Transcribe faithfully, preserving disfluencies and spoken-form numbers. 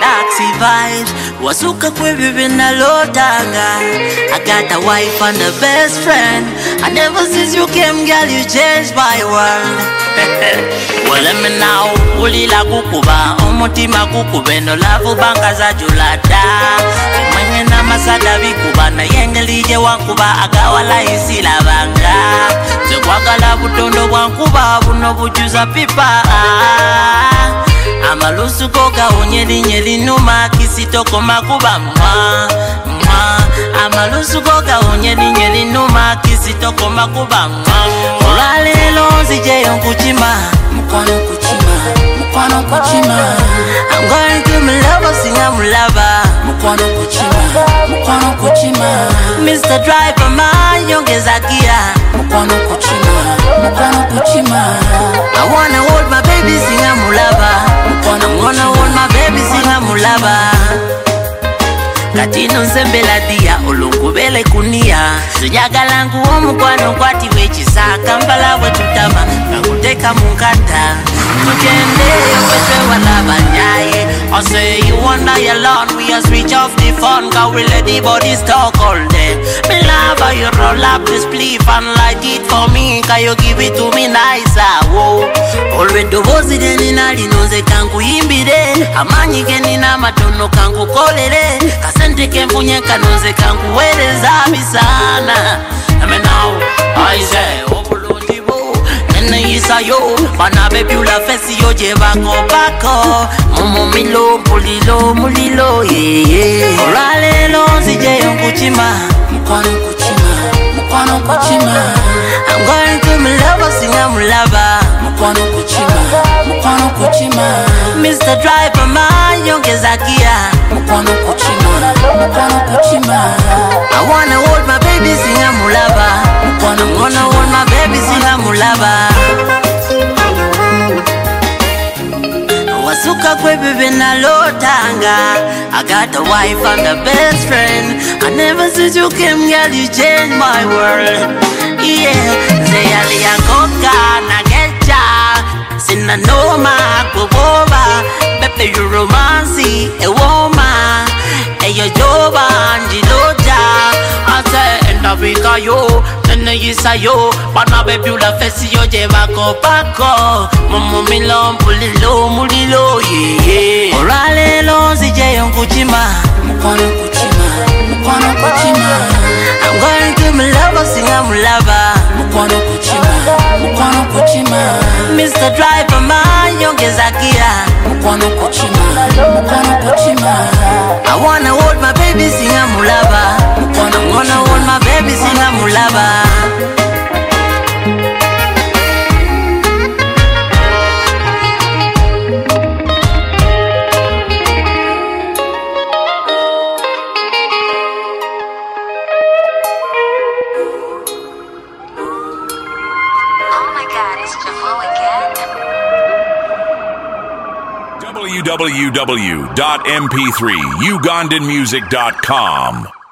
taxi vibes. Wasuka kwebibi na lotanga. I got a wife and a best friend. And ever since you came, girl, you changed my world. Well, let me now. Ulila kukuba, omutima kukube no lavu banga za julata. Mwenye na masada vikuba na yengelije wankuba agawala isila banga. Zekwagala butondo wankuba buno bujuza pipa. Amalusu koka onyeli nyeli numa kisitoko makuba mwa mwa. Amalusu koka onyeli nyeli numa kisitoko makuba mwa. Olale lonzi je yonkuchima mukono kuchima mukono kuchima. I'm going to my lover, sing I'm lover. Mukono kuchima mukono kuchima. Mister Driver man yongeza gia. Mukono kuchima mukono kuchima. I wanna hold my baby, sing I'm lover. I wanna hold my baby, sing I'm lover. Katino nsembela dia olungubele kunia. Sujagala nguo mukwano kwati wechisa Kampala wetutama kakuteka mukata. Mukende wetwe wala banyaye. I say you wanna alone, we just switch off the phone. Cause we let the bodies talk all day. Me love how you roll up this spliff and light it for me. Cause you give it to me nicer, whoa. Always do bozi deni nali noze kangu imbide. Amanyi geni na matono kangu kolele. Kasente kempunye kanoze kangu weleza bisana. Ame now, I say, opulunji bo. Nene isa yo, bana baby ula fesi yo je bako bako. Momo milo, mulilo, mulilo, yeah, yeah. Orale lonzi je yonkuchima. Mukono kuchima, mukono kuchima. I'm going to my lover, sing I'm lover. Mukono kuchima, mukono kuchima. Mister Driver man yongeza gia. Mukono kuchima, mukono kuchima. I wanna hold my baby, sing I'm lover. Mukono I wanna hold my baby, sing I'm lover. Wasuka kwe baby na lotanga. I got a wife and a best friend. And ever since you came, girl, you changed my world. Yeah, say alia koka na gecha. Sina noma kuboba. Pepe you romancy, a woman. Eyo joba anjiloja. I say enda vika yo. Nene yisa yo. Bana baby ula fesi yo je bako bako. Momo milo mulilo mulilo yeah yeah. Orale lonzi je yonkuchima. Mukono kuchima mukono kuchima. I'm going to my lover, sing I'm lover. Mukono kuchima mukono kuchima. Mister Driver man yongeza gia. Mukono kuchima mukono kuchima. I wanna hold my baby, sing I'm lover. Mukono I wanna hold my baby, sing I'm lover. w w w dot m p three ugandan music dot com